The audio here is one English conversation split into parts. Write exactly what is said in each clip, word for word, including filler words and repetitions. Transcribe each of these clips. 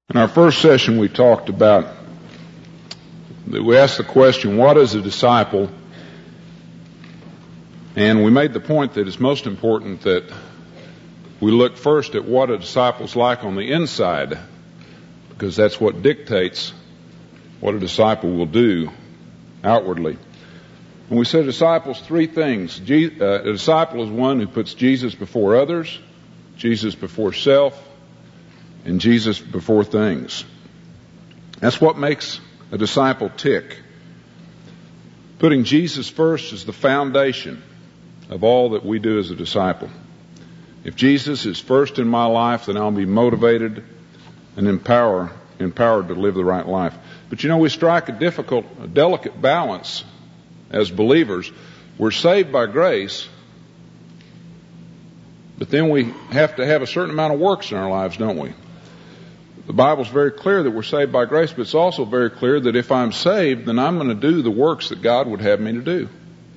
In our first session, we talked about, we asked the question, what is a disciple? And we made the point that it's most important that we look first at what a disciple's like on the inside, because that's what dictates what a disciple will do outwardly. And we said a disciple's three things. A disciple is one who puts Jesus before others, Jesus before self, and Jesus before things. That's what makes a disciple tick. Putting Jesus first is the foundation of all that we do as a disciple. If Jesus is first in my life, then I'll be motivated and empower, empowered to live the right life. But you know, we strike a difficult, a delicate balance as believers. We're saved by grace, but then we have to have a certain amount of works in our lives, don't we? The Bible's very clear that we're saved by grace, but it's also very clear that if I'm saved, then I'm going to do the works that God would have me to do.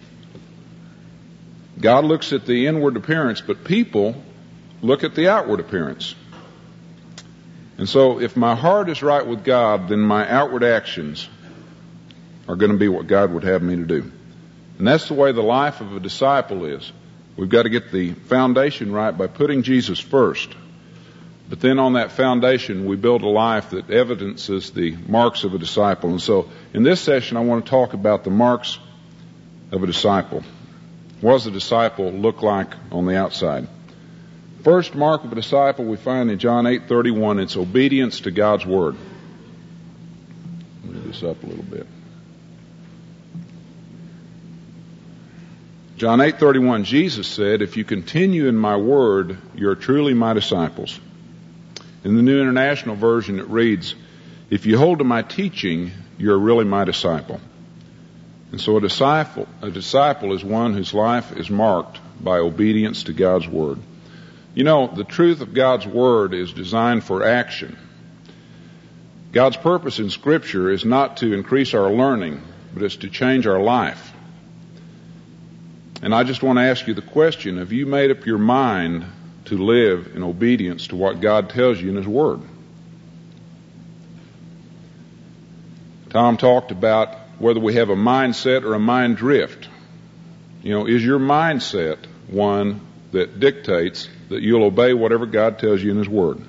God looks at the inward appearance, but people look at the outward appearance. And so if my heart is right with God, then my outward actions are going to be what God would have me to do. And that's the way the life of a disciple is. We've got to get the foundation right by putting Jesus first. But then on that foundation, we build a life that evidences the marks of a disciple. And so in this session, I want to talk about the marks of a disciple. What does a disciple look like on the outside? First mark of a disciple we find in John eight thirty-one. It's obedience to God's word. Move this up a little bit. John eight thirty-one, Jesus said, "If you continue in my word, you're truly my disciples." In the New International Version, it reads, "If you hold to my teaching, you're really my disciple." And so a disciple, a disciple is one whose life is marked by obedience to God's word. You know, the truth of God's word is designed for action. God's purpose in Scripture is not to increase our learning, but it's to change our life. And I just want to ask you the question, have you made up your mind to live in obedience to what God tells you in His Word? Tom talked about whether we have a mindset or a mind drift. You know, is your mindset one that dictates that you'll obey whatever God tells you in His Word?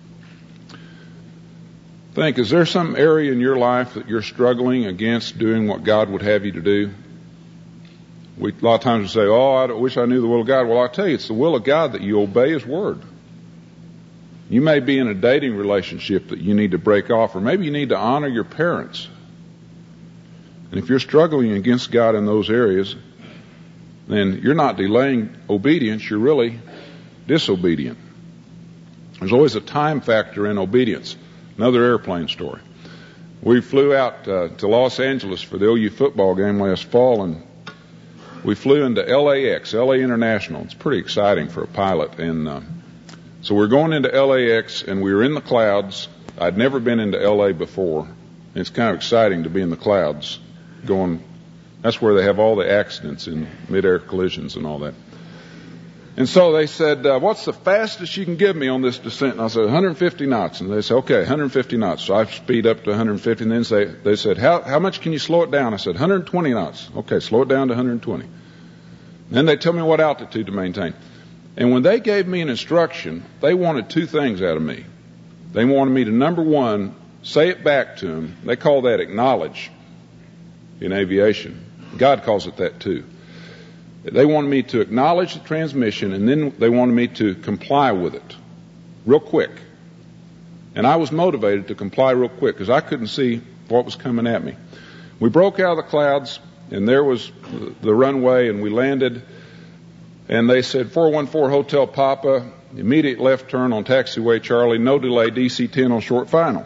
Think, is there some area in your life that you're struggling against doing what God would have you to do? We, a lot of times we say, oh, I wish I knew the will of God. Well, I tell you, it's the will of God that you obey His word. You may be in a dating relationship that you need to break off, or maybe you need to honor your parents. And if you're struggling against God in those areas, then you're not delaying obedience, you're really disobedient. There's always a time factor in obedience. Another airplane story. We flew out uh, to Los Angeles for the O U football game last fall, and we flew into L A X, L A International. It's pretty exciting for a pilot. And uh, so we're going into L A X, and we were in the clouds. I'd never been into L A before. It's kind of exciting to be in the clouds. Going, that's where they have all the accidents in mid-air collisions and all that. And so they said, uh, what's the fastest you can give me on this descent? And I said, one hundred fifty knots. And they said, okay, one hundred fifty knots. So I speed up to one hundred fifty. And then say, they said, how, how much can you slow it down? I said, one hundred twenty knots. Okay, slow it down to one hundred twenty. Then they tell me what altitude to maintain. And when they gave me an instruction, they wanted two things out of me. They wanted me to, number one, say it back to them. They call that acknowledge in aviation. God calls it that too. They wanted me to acknowledge the transmission, and then they wanted me to comply with it real quick. And I was motivated to comply real quick because I couldn't see what was coming at me. We broke out of the clouds, and there was the runway, and we landed. And they said, four one four Hotel Papa, immediate left turn on taxiway Charlie, no delay, D C ten on short final.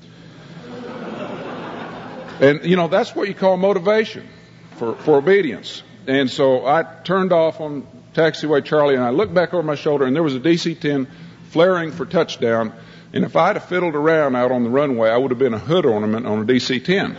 And, you know, that's what you call motivation for, for obedience. And so I turned off on taxiway Charlie, and I looked back over my shoulder, and there was a D C ten flaring for touchdown. And if I'd have fiddled around out on the runway, I would have been a hood ornament on a D C ten.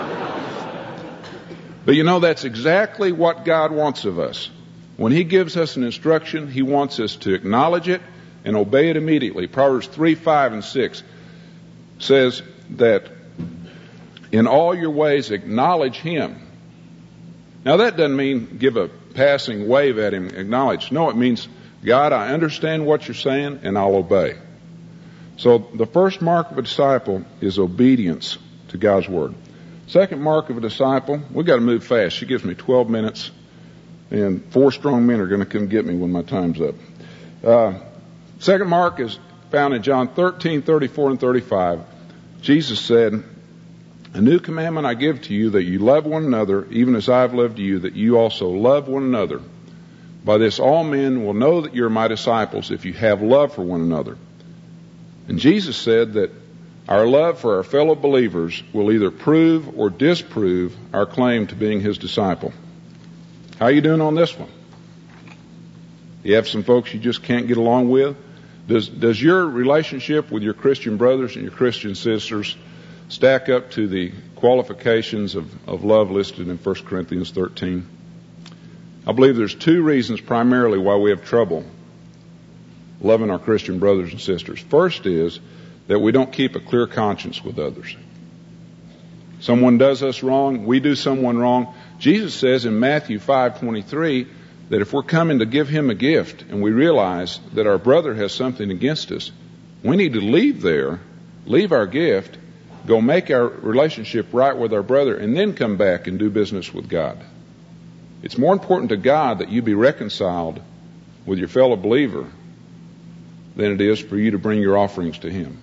But you know, that's exactly what God wants of us. When He gives us an instruction, He wants us to acknowledge it and obey it immediately. Proverbs three, five, and six. says that in all your ways acknowledge him. Now that doesn't mean give a passing wave at him, acknowledge. No, it means, God, I understand what you're saying and I'll obey. So the first mark of a disciple is obedience to God's word. Second mark of a disciple, we've got to move fast. She gives me twelve minutes, and four strong men are going to come get me when my time's up. Uh, second mark is found in John thirteen, thirty-four and thirty-five. Jesus said, a new commandment I give to you, that you love one another, even as I have loved you, that you also love one another. By this all men will know that you're my disciples, if you have love for one another. And Jesus said that our love for our fellow believers will either prove or disprove our claim to being his disciple. How are you doing on this one? You have some folks you just can't get along with? Does, does your relationship with your Christian brothers and your Christian sisters stack up to the qualifications of, of love listed in First Corinthians thirteen? I believe there's two reasons primarily why we have trouble loving our Christian brothers and sisters. First is that we don't keep a clear conscience with others. Someone does us wrong, we do someone wrong. Jesus says in Matthew five twenty-three that if we're coming to give him a gift and we realize that our brother has something against us, we need to leave there, leave our gift, go make our relationship right with our brother, and then come back and do business with God. It's more important to God that you be reconciled with your fellow believer than it is for you to bring your offerings to him.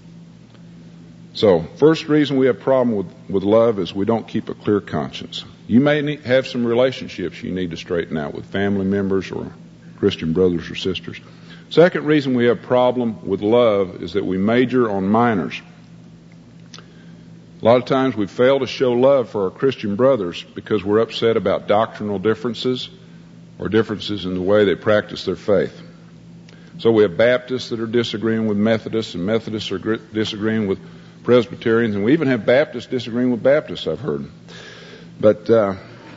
So, first reason we have a problem with, with love is we don't keep a clear conscience. You may need, have some relationships you need to straighten out with family members or Christian brothers or sisters. Second reason we have a problem with love is that we major on minors. A lot of times we fail to show love for our Christian brothers because we're upset about doctrinal differences or differences in the way they practice their faith. So we have Baptists that are disagreeing with Methodists, and Methodists are disagreeing with Presbyterians, and we even have Baptists disagreeing with Baptists, I've heard. But uh,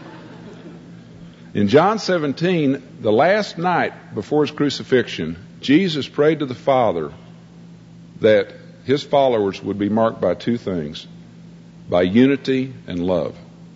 in John seventeen, the last night before his crucifixion, Jesus prayed to the Father that his followers would be marked by two things, by unity and love.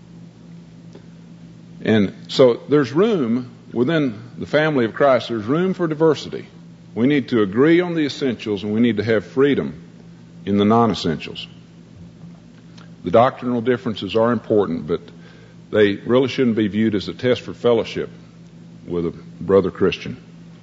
And so there's room within the family of Christ, there's room for diversity. We need to agree on the essentials, and we need to have freedom in the non-essentials. The doctrinal differences are important, but they really shouldn't be viewed as a test for fellowship with a brother Christian.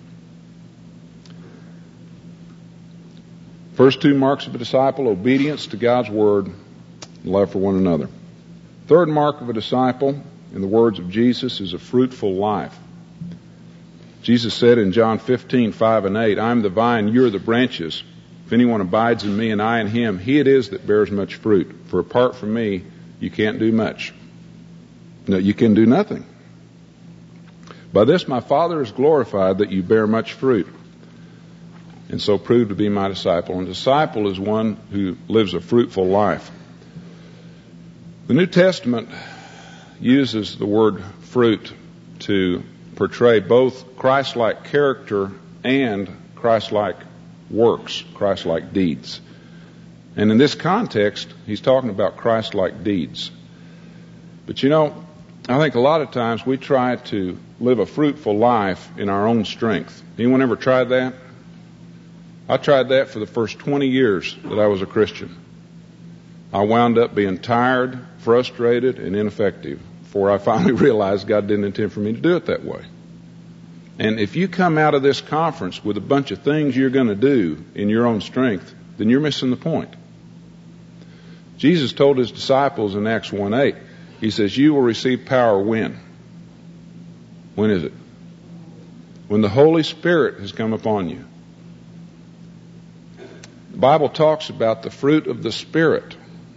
First two marks of a disciple, obedience to God's word, and love for one another. Third mark of a disciple, in the words of Jesus, is a fruitful life. Jesus said in John fifteen, five and eight, I am the vine, you are the branches. If anyone abides in me and I in him, he it is that bears much fruit. For apart from me, you can't do much. No, you can do nothing. By this my Father is glorified, that you bear much fruit, and so prove to be my disciple. And disciple is one who lives a fruitful life. The New Testament uses the word fruit to portray both Christ-like character and Christ-like works, Christ-like deeds. And in this context, he's talking about Christ-like deeds. But you know, I think a lot of times we try to live a fruitful life in our own strength. Anyone ever tried that? I tried that for the first twenty years that I was a Christian. I wound up being tired, frustrated, and ineffective before I finally realized God didn't intend for me to do it that way. And if you come out of this conference with a bunch of things you're going to do in your own strength, then you're missing the point. Jesus told his disciples in Acts one eight, he says, you will receive power when? When is it? When the Holy Spirit has come upon you. The Bible talks about the fruit of the Spirit.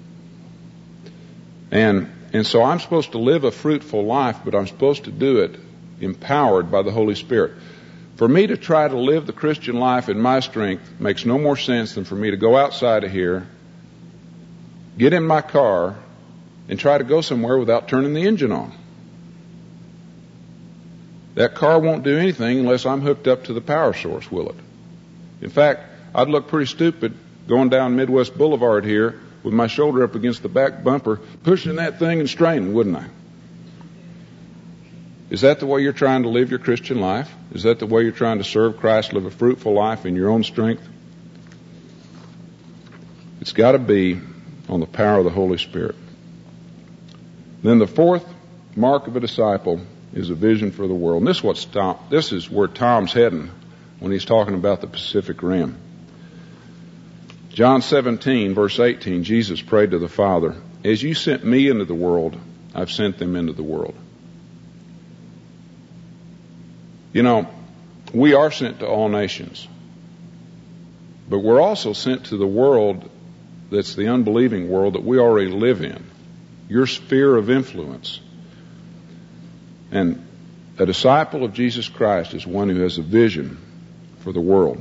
And, and so I'm supposed to live a fruitful life, but I'm supposed to do it empowered by the Holy Spirit. For me to try to live the Christian life in my strength makes no more sense than for me to go outside of here, get in my car, and try to go somewhere without turning the engine on. That car won't do anything unless I'm hooked up to the power source, will it? In fact, I'd look pretty stupid going down Midwest Boulevard here with my shoulder up against the back bumper, pushing that thing and straining, wouldn't I? Is that the way you're trying to live your Christian life? Is that the way you're trying to serve Christ, live a fruitful life in your own strength? It's got to be on the power of the Holy Spirit. Then the fourth mark of a disciple is a vision for the world. And this is, what's Tom, this is where Tom's heading when he's talking about the Pacific Rim. John seventeen, verse eighteen, Jesus prayed to the Father, "As you sent me into the world, I've sent them into the world." You know, we are sent to all nations, but we're also sent to the world that's the unbelieving world that we already live in, your sphere of influence. And a disciple of Jesus Christ is one who has a vision for the world.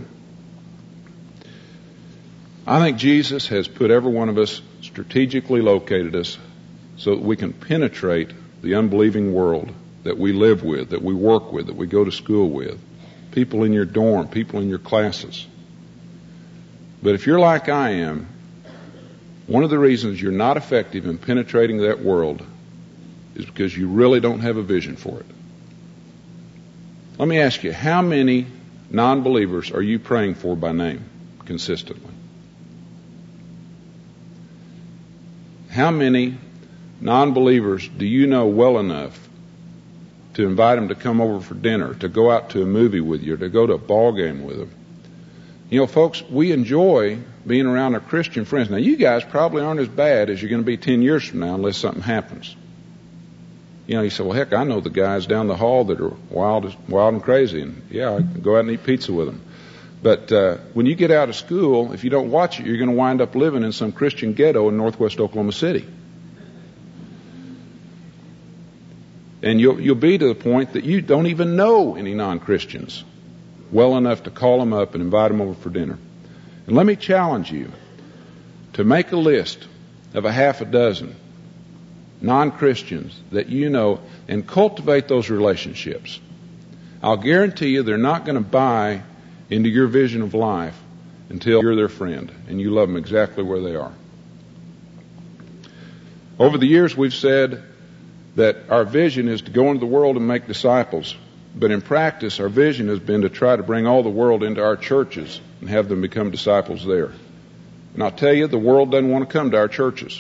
I think Jesus has put every one of us, strategically located us, so that we can penetrate the unbelieving world that we live with, that we work with, that we go to school with, people in your dorm, people in your classes. But if you're like I am, one of the reasons you're not effective in penetrating that world is because you really don't have a vision for it. Let me ask you, how many non-believers are you praying for by name consistently? How many non-believers do you know well enough to invite them to come over for dinner, to go out to a movie with you, or to go to a ball game with them? You know, folks, we enjoy being around our Christian friends. Now, you guys probably aren't as bad as you're going to be ten years from now unless something happens. You know, you say, well, heck, I know the guys down the hall that are wild, wild and crazy, and yeah, I can go out and eat pizza with them. But uh, when you get out of school, if you don't watch it, you're going to wind up living in some Christian ghetto in northwest Oklahoma City. And you'll, you'll be to the point that you don't even know any non-Christians well enough to call them up and invite them over for dinner. And let me challenge you to make a list of a half a dozen non-Christians that you know and cultivate those relationships. I'll guarantee you they're not going to buy into your vision of life until you're their friend and you love them exactly where they are. Over the years, we've said that our vision is to go into the world and make disciples. But in practice, our vision has been to try to bring all the world into our churches and have them become disciples there. And I'll tell you, the world doesn't want to come to our churches.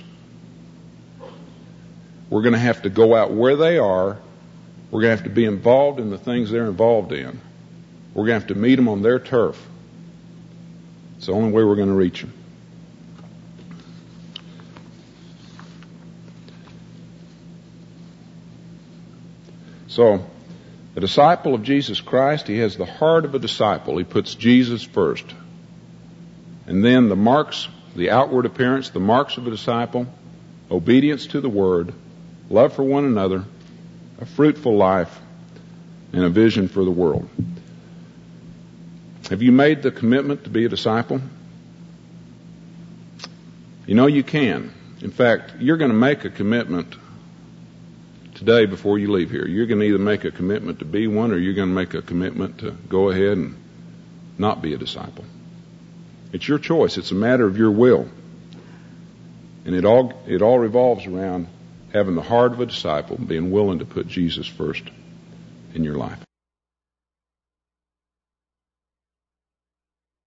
We're going to have to go out where they are. We're going to have to be involved in the things they're involved in. We're going to have to meet them on their turf. It's the only way we're going to reach them. So, a disciple of Jesus Christ, he has the heart of a disciple. He puts Jesus first. And then the marks, the outward appearance, the marks of a disciple, obedience to the Word, love for one another, a fruitful life, and a vision for the world. Have you made the commitment to be a disciple? You know you can. In fact, you're going to make a commitment today before you leave here. You're going to either make a commitment to be one or you're going to make a commitment to go ahead and not be a disciple. It's your choice. It's a matter of your will. And it all, it all revolves around having the heart of a disciple, being willing to put Jesus first in your life.